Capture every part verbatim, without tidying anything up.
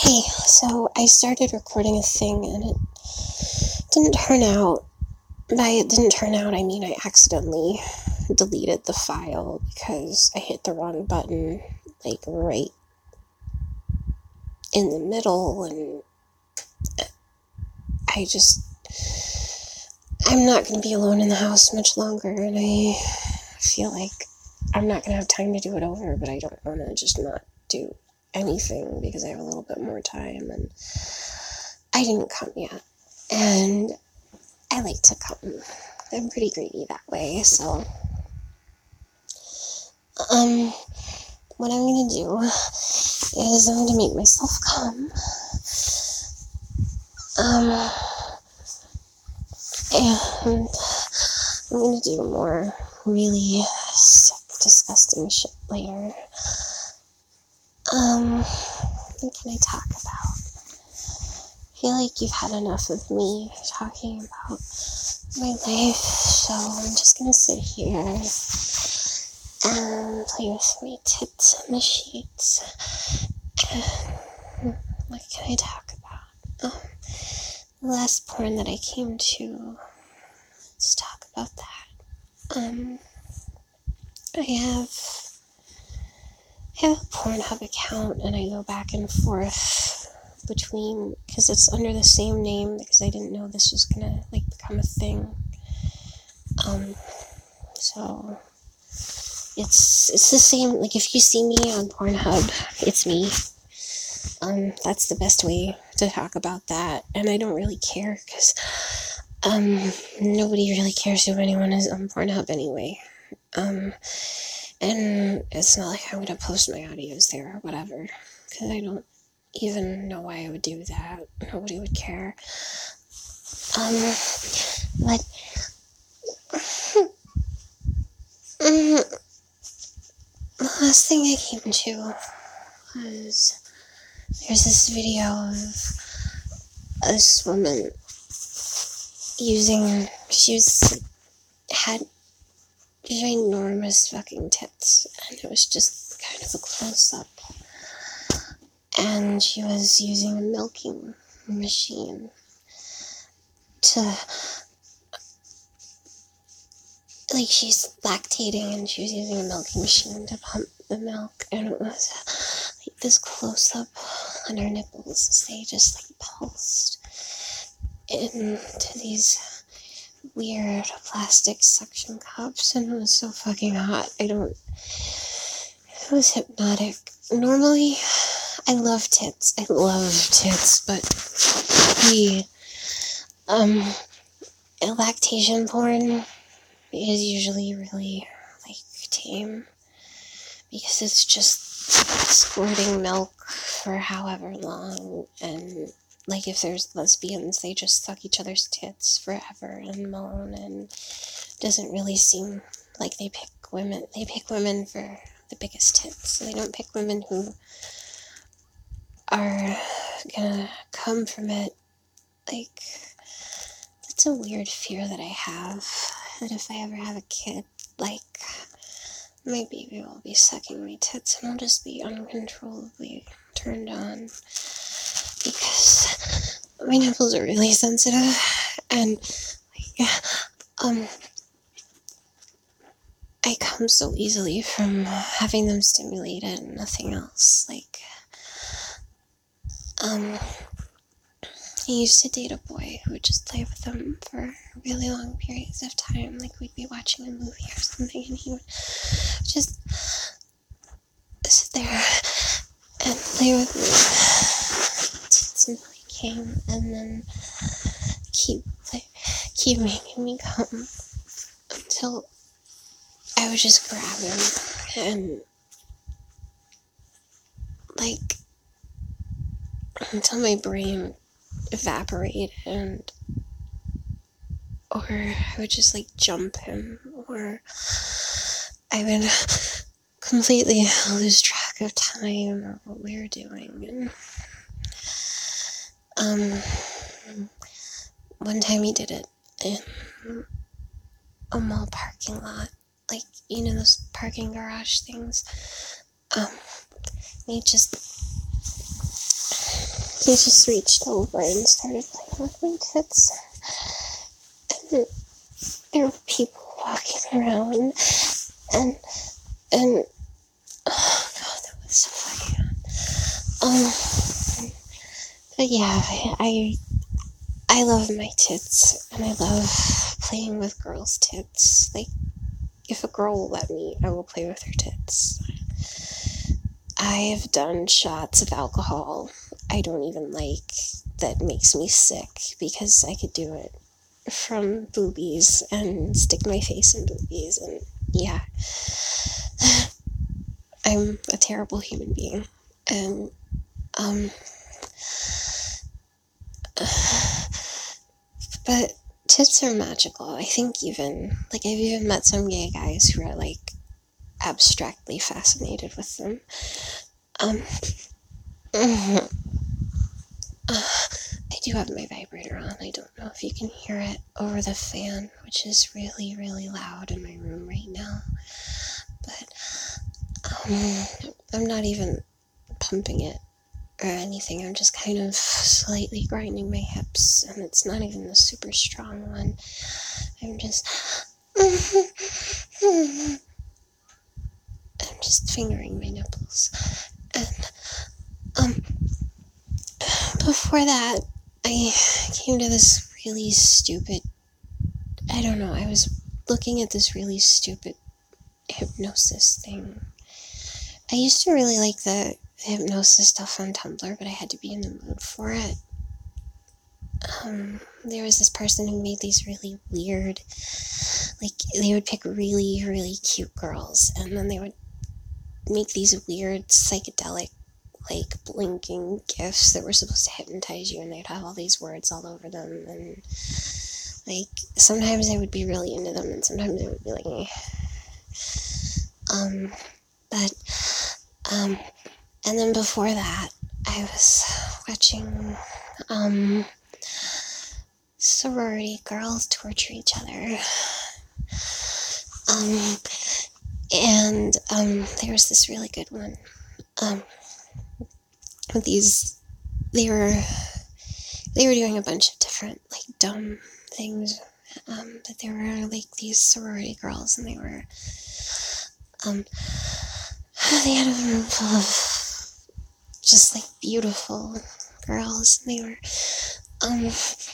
Hey, so I started recording a thing and it didn't turn out. By it didn't turn out, I mean I accidentally deleted the file because I hit the wrong button, like right in the middle, and I just, I'm not going to be alone in the house much longer, and I feel like I'm not going to have time to do it over, but I don't want to just not do anything because I have a little bit more time, and I didn't come yet, and I like to come. I'm pretty greedy that way, so, um, what I'm gonna do is I'm gonna make myself come, um, and I'm gonna do more really sick, disgusting shit later. Um, what can I talk about? I feel like you've had enough of me talking about my life, so I'm just gonna sit here and play with my tits and the sheets. And what can I talk about? Oh, the last porn that I came to. Let's talk about that. Um, I have I have a Pornhub account, and I go back and forth between, because it's under the same name, because I didn't know this was gonna, like, become a thing. Um, so, it's, it's the same, like, if you see me on Pornhub, it's me. Um, that's the best way to talk about that, and I don't really care, because, um, nobody really cares who anyone is on Pornhub anyway. Um, and it's not like I'm gonna post my audios there or whatever, because I don't even know why I would do that. Nobody would care. Um, but, the last thing I came to was, there's this video of this woman using, she was, had ginormous fucking tits, and it was just kind of a close-up, and she was using a milking machine to, like, she's lactating, and she was using a milking machine to pump the milk, and it was, like, this close-up on her nipples as they just, like, pulsed into these weird plastic suction cups, and it was so fucking hot. I don't, it was hypnotic. Normally, I love tits. I love tits, but the, um, lactation porn is usually really, like, tame, because it's just squirting milk for however long, and, like, if there's lesbians, they just suck each other's tits forever and moan, and it doesn't really seem like they pick women. They pick women for the biggest tits. They don't pick women who are gonna come from it. Like, that's a weird fear that I have, that if I ever have a kid, like, my baby will be sucking my tits, and I'll just be uncontrollably turned on, because my nipples are really sensitive, and, like, um, I come so easily from having them stimulated and nothing else. Like, um, I used to date a boy who would just play with them for really long periods of time. Like, we'd be watching a movie or something, and he would just sit there and play with me until he came, and then keep like, keep making me come until I would just grab him and, like, until my brain evaporated, and or I would just, like, jump him, or I would completely lose track of time or what we were doing. And um one time he did it in a mall parking lot, like, you know, those parking garage things. Um he just he just reached over and started playing with my tits. And there were people walking around, and, and, oh god, that was so funny. Um, but yeah, I, I love my tits, and I love playing with girls' tits. Like, if a girl will let me, I will play with her tits. I have done shots of alcohol I don't even like that makes me sick because I could do it from boobies and stick my face in boobies, and yeah. I'm a terrible human being. And, um, but tits are magical. I think even, like, I've even met some gay guys who are, like, abstractly fascinated with them. Um, uh, I do have my vibrator on. I don't know if you can hear it over the fan, which is really, really loud in my room right now. But, um, I'm not even pumping it or anything. I'm just kind of slightly grinding my hips, and it's not even a super strong one. I'm just I'm just fingering my nipples. And um before that, I came to this really stupid, I don't know, I was looking at this really stupid hypnosis thing. I used to really like the hypnosis stuff on Tumblr, but I had to be in the mood for it. Um, there was this person who made these really weird, like, they would pick really, really cute girls, and then they would make these weird psychedelic, like, blinking gifs that were supposed to hypnotize you, and they'd have all these words all over them, and, like, sometimes I would be really into them, and sometimes I would be like, eh. Um, but, um, and then before that, I was watching, um, sorority girls torture each other. Um, and, um, there was this really good one. Um, with these, they were, they were doing a bunch of different, like, dumb things, um, but there were, like, these sorority girls, and they were, um, they had a room full of just, like, beautiful girls, and they were, um,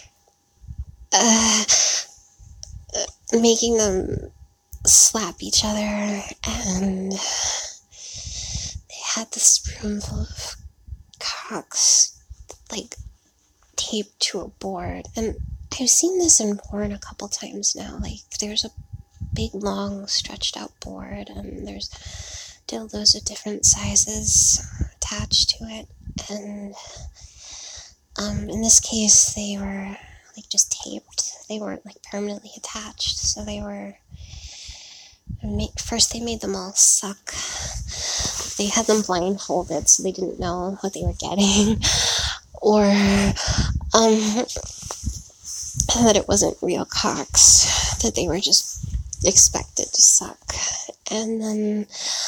uh, making them slap each other, and they had this room full of cocks, like, taped to a board, and I've seen this in porn a couple times now. Like, there's a big, long, stretched out board, and there's dildos of different sizes attached to it, and, um, in this case, they were, like, just taped. They weren't, like, permanently attached, so they were, first they made them all suck. They had them blindfolded, so they didn't know what they were getting, or, um, that it wasn't real cocks, that they were just expected to suck. And then,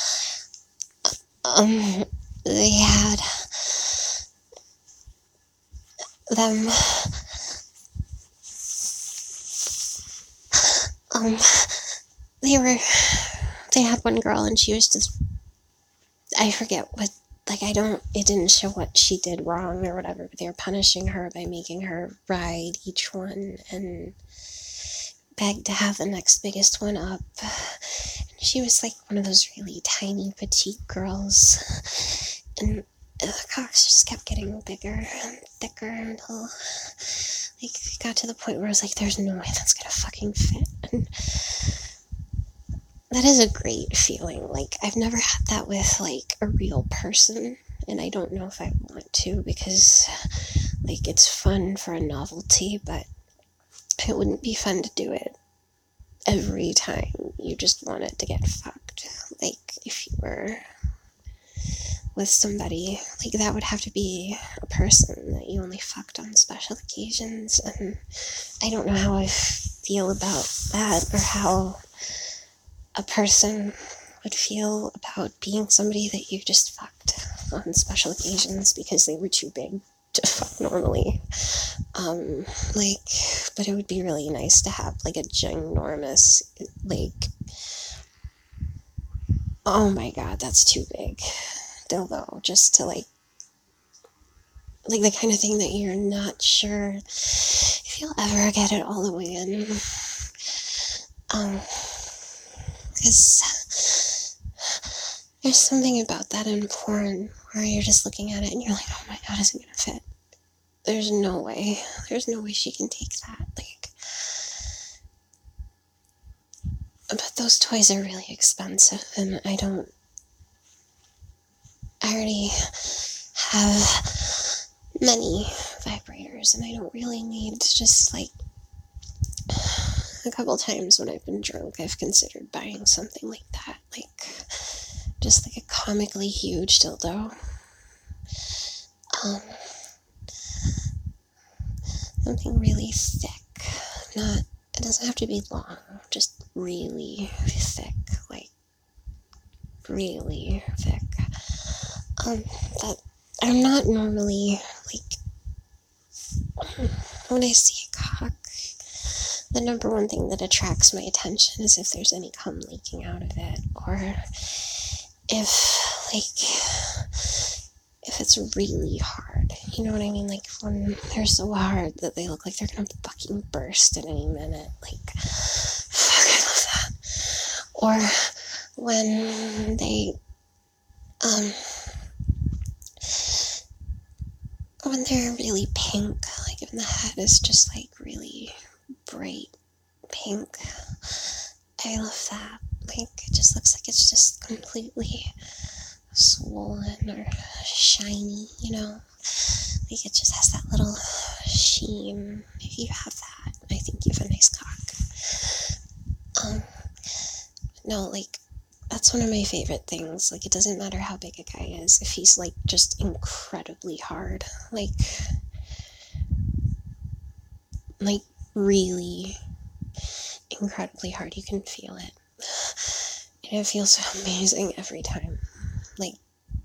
um, they had them, um, they were, they had one girl, and she was just, I forget what, like, I don't, it didn't show what she did wrong or whatever, but they were punishing her by making her ride each one and beg to have the next biggest one up. And she was, like, one of those really tiny, petite girls, and the cocks just kept getting bigger and thicker until, like, it got to the point where I was like, there's no way that's gonna fucking fit. And that is a great feeling. Like, I've never had that with, like, a real person, and I don't know if I want to, because, like, it's fun for a novelty, but it wouldn't be fun to do it every time you just wanted to get fucked. Like, if you were with somebody, like, that would have to be a person that you only fucked on special occasions, and I don't know how I feel about that, or how a person would feel about being somebody that you just fucked on special occasions because they were too big to fuck normally. Um, like, but it would be really nice to have, like, a ginormous, like, oh my god, that's too big, dildo, just to, like, like, the kind of thing that you're not sure if you'll ever get it all the way in. Um, because there's something about that in porn where you're just looking at it and you're like, oh my god, is it gonna fit? There's no way. There's no way she can take that. Like, but those toys are really expensive, and I don't. I already have many vibrators, and I don't really need to just, like, a couple times when I've been drunk, I've considered buying something like that. Like, just like a comically huge dildo. Um, something really thick. Not, it doesn't have to be long, just really thick. Like, really thick. Um, that, I'm not normally, like, when I see a cock, the number one thing that attracts my attention is if there's any cum leaking out of it, or if, like, if it's really hard, you know what I mean? Like, when they're so hard that they look like they're gonna fucking burst at any minute. Like, fuck, I love that. Or when they, um, when they're really pink, like when the head is just, like, really bright pink. I love that. Like, it just looks like it's just completely swollen or shiny, you know? Like, it just has that little sheen. If you have that, I think you have a nice cock. Um, no, like, that's one of my favorite things. Like, it doesn't matter how big a guy is, if he's, like, just incredibly hard. Like, like, really incredibly hard. You can feel it. And it feels so amazing every time. Like,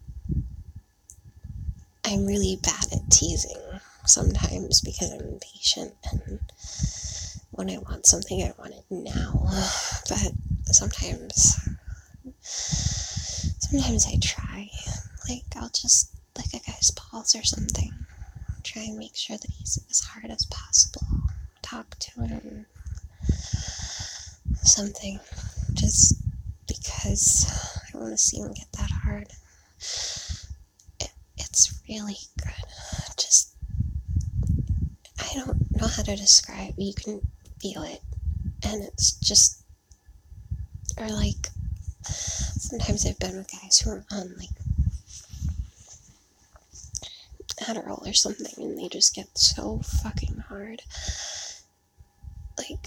I'm really bad at teasing sometimes because I'm impatient, and when I want something, I want it now. But sometimes, sometimes I try. Like, I'll just lick a guy's balls or something. Try and make sure that he's as hard as possible. Talk to him. Something. Just because I want to see him get that hard. It, it's really good. Just, I don't know how to describe. You can feel it. And it's just, or like, sometimes I've been with guys who are on, like, Adderall or something, and they just get so fucking hard. Like,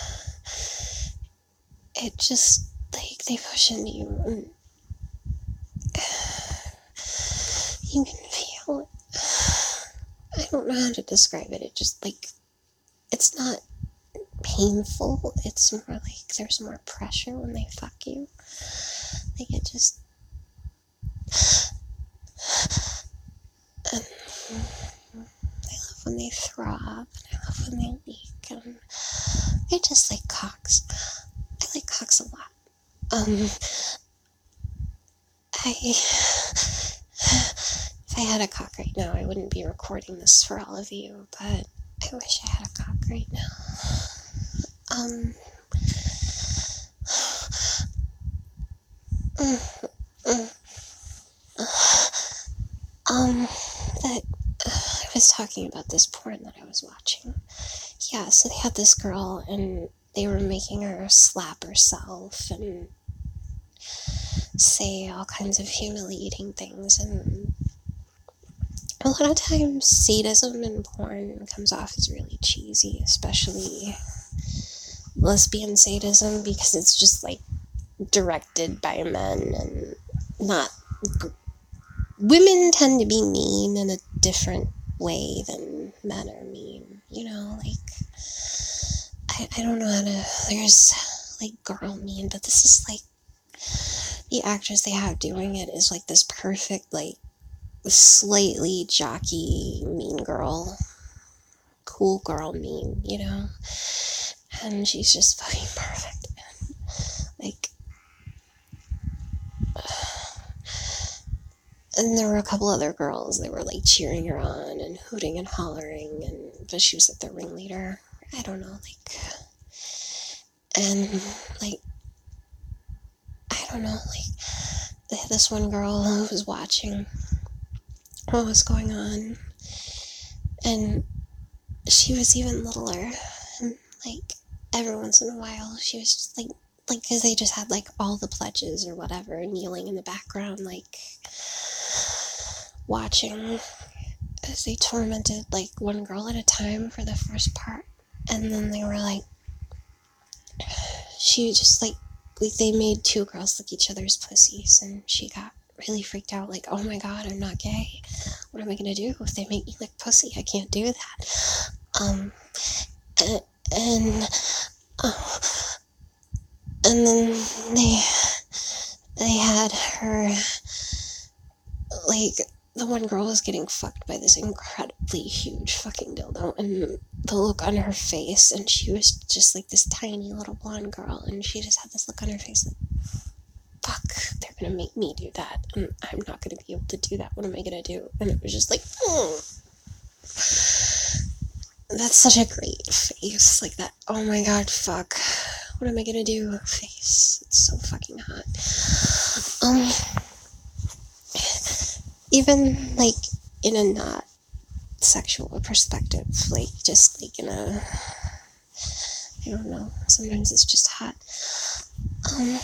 it just, like, they push into you, and you can feel it. I don't know how to describe it. It just, like, it's not painful. It's more like there's more pressure when they fuck you. Like, it just, and I love when they throb, and I love when they leak, and I just like cocks. I like cocks a lot. Um, I, if I had a cock right now, I wouldn't be recording this for all of you, but I wish I had a cock right now. Um, mm, mm, um, that, uh, I was talking about this porn that I was watching. Yeah, so they had this girl, and they were making her slap herself, and say all kinds of humiliating things, and a lot of times sadism in porn comes off as really cheesy, especially lesbian sadism, because it's just, like, directed by men and not... Women tend to be mean in a different way than men are mean, you know, like, I, I don't know how to... There's, like, girl mean, but this is, like, the actress they have doing it is, like, this perfect, like, slightly jockey, mean girl, cool girl mean, you know? And she's just fucking perfect. Like, and there were a couple other girls that were like cheering her on and hooting and hollering, and but she was like the ringleader. I don't know, like, and like, I don't know, like, this one girl who was watching what was going on, and she was even littler, and like, every once in a while, she was just like, like, because they just had like all the pledges or whatever kneeling in the background, like, watching as they tormented like one girl at a time for the first part, and then they were like, she just like, like they made two girls lick each other's pussies, and she got really freaked out, like, oh my god, I'm not gay, what am I gonna do if they make me lick pussy? I can't do that. Um and, and uh, and then they they had her, like, the one girl was getting fucked by this incredibly huge fucking dildo, and the look on her face, and she was just like this tiny little blonde girl, and she just had this look on her face like, fuck, they're gonna make me do that, and I'm not gonna be able to do that, what am I gonna do? And it was just like, oh, that's such a great face, like that, oh my god, fuck, what am I gonna do face, it's so fucking hot. Um, even, like, in a not sexual perspective, like, just, like, in a, I don't know, sometimes it's just hot. Um,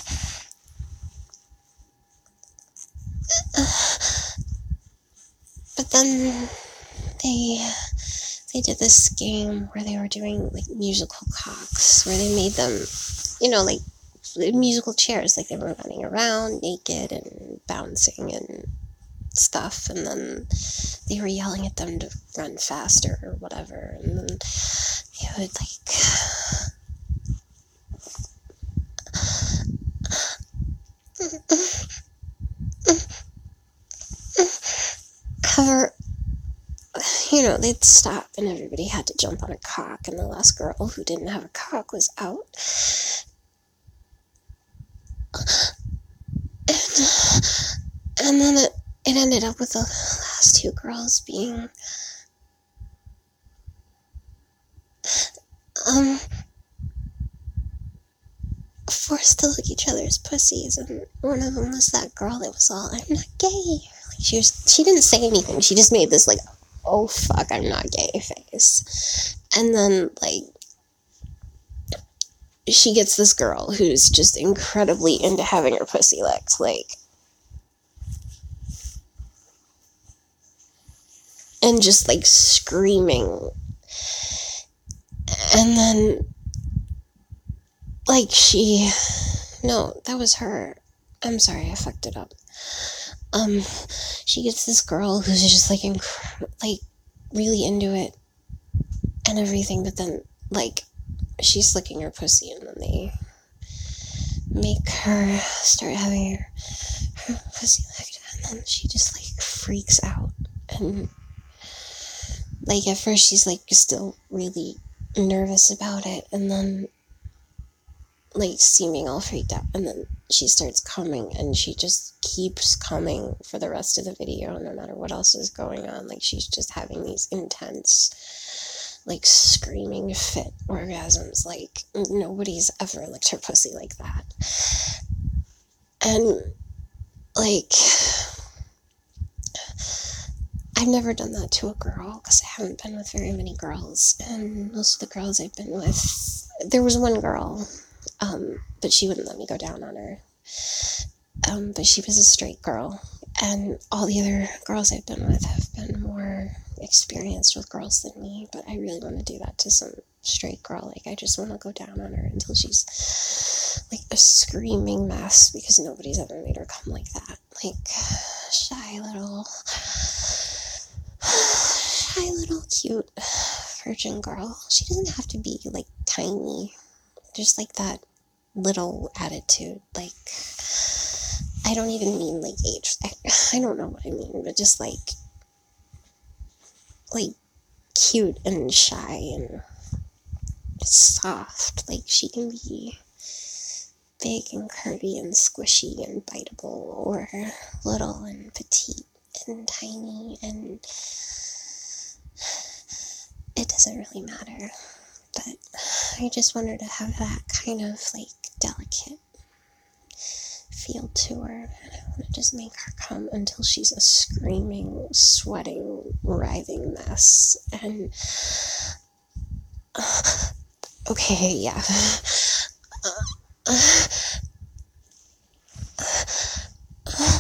but then they, they did this game where they were doing, like, musical cocks, where they made them, you know, like, musical chairs, like, they were running around naked and bouncing and stuff, and then they were yelling at them to run faster or whatever, and then they would like cover, you know, they'd stop and everybody had to jump on a cock, and the last girl who didn't have a cock was out. And, and then it, it ended up with the last two girls being um forced to lick each other's pussies, and one of them was that girl that was all, I'm not gay. Like, she was, she didn't say anything, she just made this like, oh fuck, I'm not gay face. And then like, she gets this girl who's just incredibly into having her pussy licked, like, and just like screaming. And then like she, no, that was her. I'm sorry, I fucked it up. Um, she gets this girl who's just like, inc- like, really into it and everything, but then, like, she's licking her pussy, and then they make her start having her, her pussy licked, and then she just, like, freaks out, and, like, at first she's, like, still really nervous about it, and then, like, seeming all freaked out, and then she starts coming, and she just keeps coming for the rest of the video, no matter what else is going on. Like, she's just having these intense, like, screaming fit orgasms, like, nobody's ever licked her pussy like that. And, like, I've never done that to a girl, because I haven't been with very many girls, and most of the girls I've been with, there was one girl, um, but she wouldn't let me go down on her, um, but she was a straight girl, and all the other girls I've been with have been more experienced with girls than me, but I really want to do that to some straight girl. Like, I just want to go down on her until she's, like, a screaming mess, because nobody's ever made her come like that. Like, shy little, shy little cute virgin girl. She doesn't have to be, like, tiny, just, like, that little attitude, like, I don't even mean, like, age. I, I don't know what I mean, but just, like, like, cute and shy and soft. Like, she can be big and curvy and squishy and biteable, or little and petite and tiny, and it doesn't really matter. But I just want her to have that kind of, like, delicate feel to her, and I want to just make her come until she's a screaming, sweating, writhing mess. And uh, okay, yeah. Uh, uh,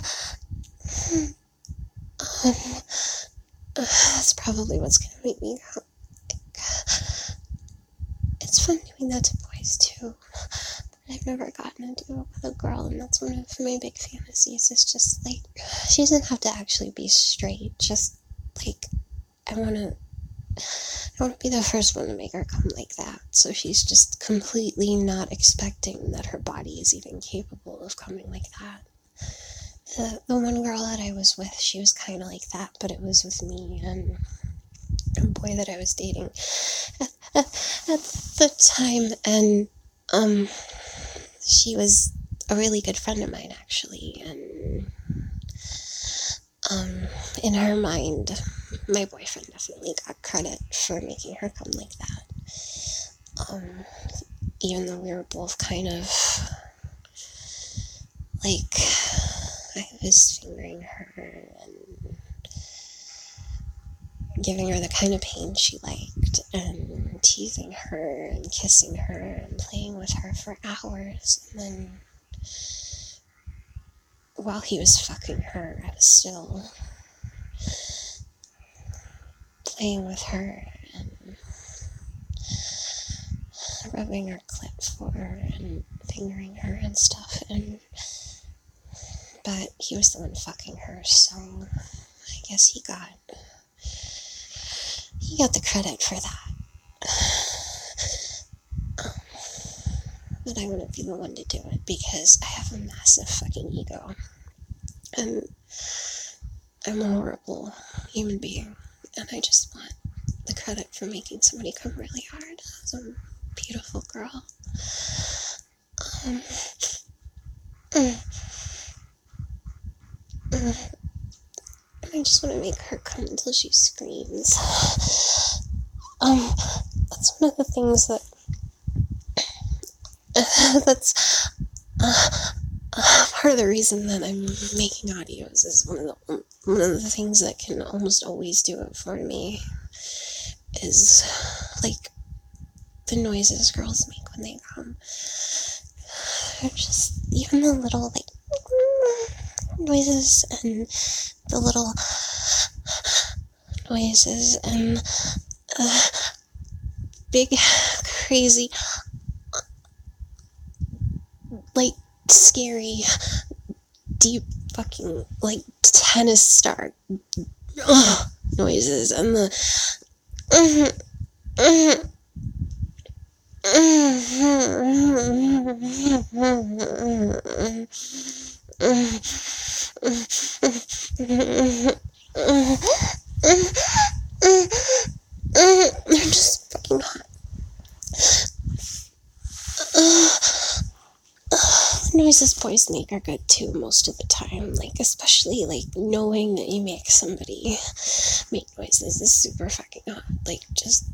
um, uh, that's probably what's gonna make me go. It's fun doing that to boys too. I've never gotten to do it with a girl, and that's one of my big fantasies. It's just, like, she doesn't have to actually be straight, just, like, I want to, I want to be the first one to make her come like that, so she's just completely not expecting that her body is even capable of coming like that. The, the one girl that I was with, she was kind of like that, but it was with me, and a boy that I was dating at, at, at the time, and, um... she was a really good friend of mine, actually, and, um, in her mind, my boyfriend definitely got credit for making her come like that, um, even though we were both kind of, like, I was fingering her and giving her the kind of pain she liked, and teasing her, and kissing her, and playing with her for hours, and then while he was fucking her, I was still playing with her and rubbing her clit for her and fingering her and stuff, and but he was the one fucking her, so I guess he got he got the credit for that. Um, but I wouldn't be the one to do it because I have a massive fucking ego, and I'm a horrible human being, and I just want the credit for making somebody come really hard. Some beautiful girl. Um, mm, mm, I just want to make her come until she screams. Um, that's one of the things that uh, that's uh, uh, part of the reason that I'm making audios is one of the one of the things that can almost always do it for me is, like, the noises girls make when they come. They're just, even the little, like, noises, and the little noises, and uh, big, crazy, like, scary, deep, fucking, like, tennis star ugh, noises, and the uh, uh, they're just fucking hot. The noises boys make are good too most of the time, like, especially, like, knowing that you make somebody make noises is super fucking hot. Like, just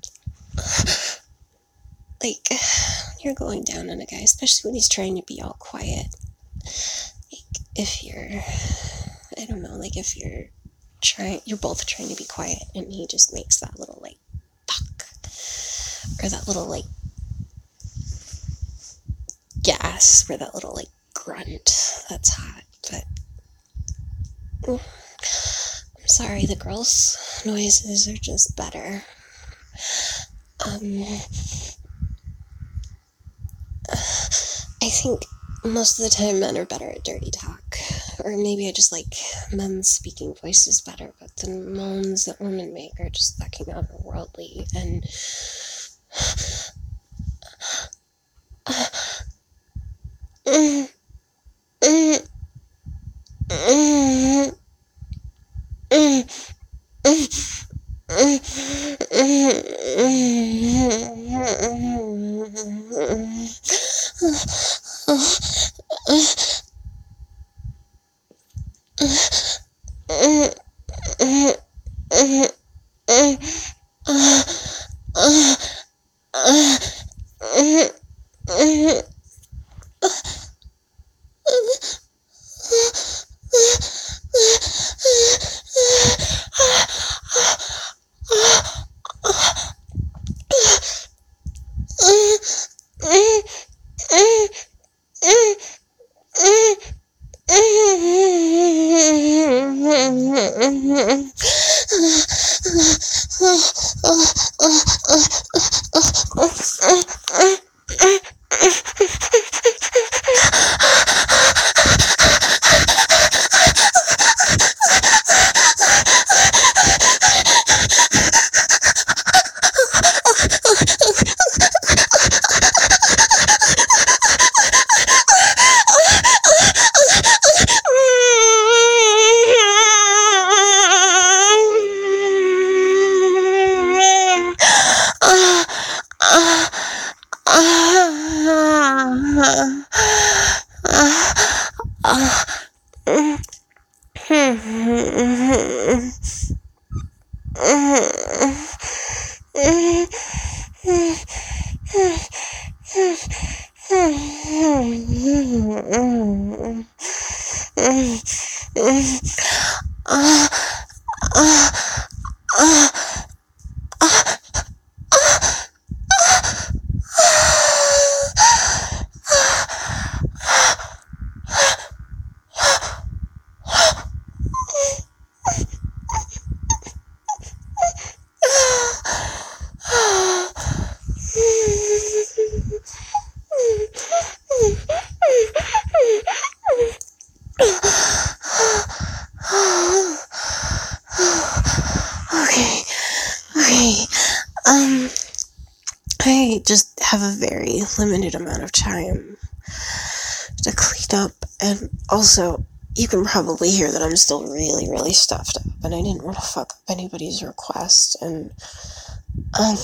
like, when you're going down on a guy, especially when he's trying to be all quiet, like, if you're, I don't know, like, if you're trying, you're both trying to be quiet, and he just makes that little, like, fuck, or that little, like, gas, or that little, like, grunt, that's hot. But I'm sorry, the girls' noises are just better. Um, I think most of the time men are better at dirty talk, or maybe I just like men's speaking voices better, but the moans that women make are just fucking otherworldly, and Um, I just have a very limited amount of time to clean up, and also, you can probably hear that I'm still really, really stuffed up, and I didn't want to fuck up anybody's request, and, um,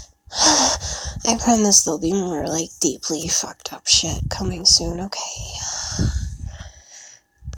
I promise there'll be more, like, deeply fucked up shit coming soon, okay?